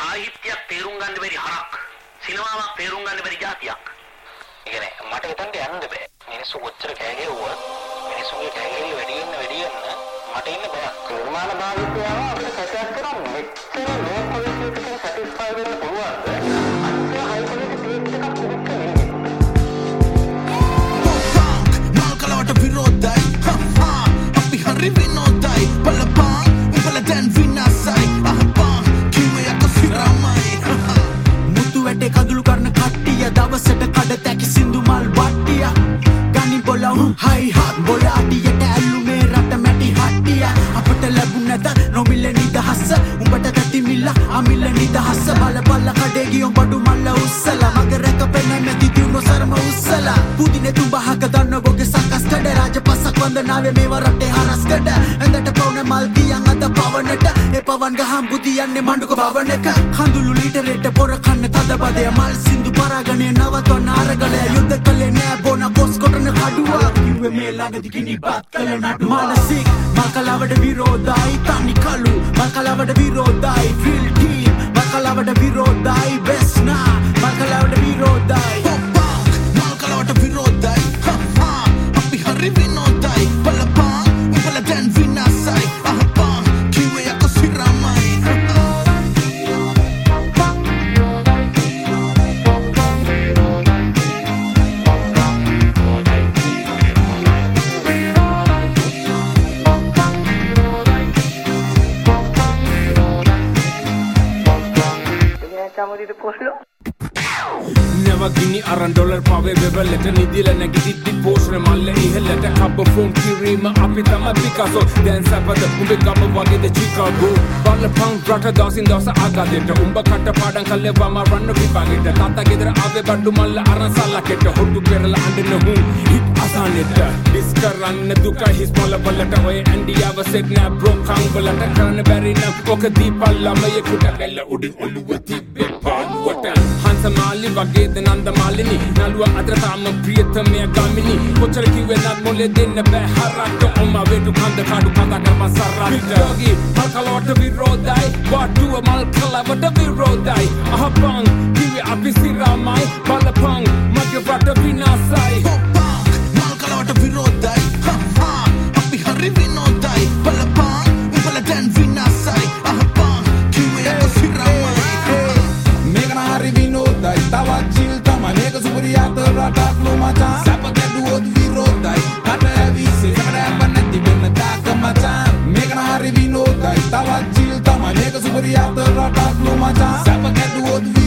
සාහිත්‍යයක් තේරුම් ගන්න බැරි හරක් සිනමාවක් තේරුම් ගන්න බැරි જાතියක්. ඒ කියන්නේ මට හිතන්න යන්න බෑ. මිනිස්සු කොච්චර කෑ ගැහුවත් මිනිස්සුගේ කෑ ගැහිලි වැඩි වෙන්න මට ඉන්න බෑ. නිර්මාණ භාවිතයව අපිට සැකයක් කරා මෙච්චර ලෝ ක්වොලිටි එකකින් සැටිස්ෆයි වෙන්න පුළුවන්ද? අච්චර හයි ක්වොලිටි ටේස්ට් එකක් පිළික් කරන්නේ. මල් කලවට විරෝධයි. අපි හරි විනෝදයි. බලපං උඹල දැන් විනාසයි. අහපං කිව්වේ යක සිරාමයි. මුතු වැටේ කඳුළු කරන කට්ටිය දවසට කඩ තැකි සින්දු මල් වට්ටිය. ගනි බොලව් හයි හත් බොල අඩියට ඇල්ලුනේ රට මැටි හට්ටිය. අපට ලැබුණ නැත නොමිල නිදහස. උඹට තැති මිල්ල අමිල නිදහස. බල බල කඩේ ගියොම් බඩු මල්ල උස්සලා. මගේ රැක පෙන්නේ නැති දියුණු සරම උස්සලා. පුදිනේ තුඹහක දන්න බොගේ සකස් කඩ. රාජපසක් වන්දනාවේ මේව රටේ හරස් කඩ. ඇඳට පවුන මල් තියන් අද පවනට. ඒ පවන් ගහම් බුදියන්නේ මණ්ඩුක භවනක. කඳුළු ලීටරේට පොර කන්න තද බදය. මල් සින්දු පරාගණය නවත්වන්න අරගලය. යුද්ධ කළේ නෑ බොන කොස් කොටන කඩුවා. කිව්වේ මේ ළඟදි කිනිපත් කළ නඩුව. මානසික මල්කලාවට විරෝධයි. තනි කළු මල්කලාවට විරෝධයි. Feel team මල්කලාවට විරෝධයි. බෙස්නා මල්කලාවට විරෝධයි. මල්කලාවට විරෝධයි. අපි හරි විනෝදයි. බලපං උඹල දැන් විනාසයි. අහපං කිව්වේ යක සිරාමයි. Navagini aran dollar pawe bevelete nidila negididi poshre malle ihelete kabbo phone kirima api tama Picasso dance appada umbe gabba wage de Chicago ball pound rata dasin dasa agadeta umba katta padan kalle wama run vipageta tata gedara ave bandu malla aran salaketa hodu kerala andena hu hit asaneta diskaranne duka hismala ballata hoye india was set na bro kang ballata karane bari na oka deepalla maye kuta bella udin oluwa tibbe paluwata hansamali wage de nandamaalini naluwa adra tama priyathamaya gamini kochara kiwe nat mole denna ba harakka umma vetu kanda kadu kanda karma sarrakka yogi malkalawata virodai watu malkalawata virodai ahapang kiwe api siramai balapang mage rata vinasai malkalawata virodai. අපි හරි විනෝදයි. බලපං උඹල දැන් විනාසයි. අහපං කිව්වේ යක සිරාමයි. මේකන හරි විනෝදයි. තවත් chill තමයි මේක සුපිරියාත රටක් ලෝ මචං. සැප ගැඩුවොත් විරෝධයි. රට ඇවිස්සේ සැකරෑප නැති වෙන්න දාක මචං. මේකන හරි විනෝදයි. තවත් චිල් තමයි මේක සුපිරියාත රටක් ලෝ මචං. සැප ගැඩුවොත්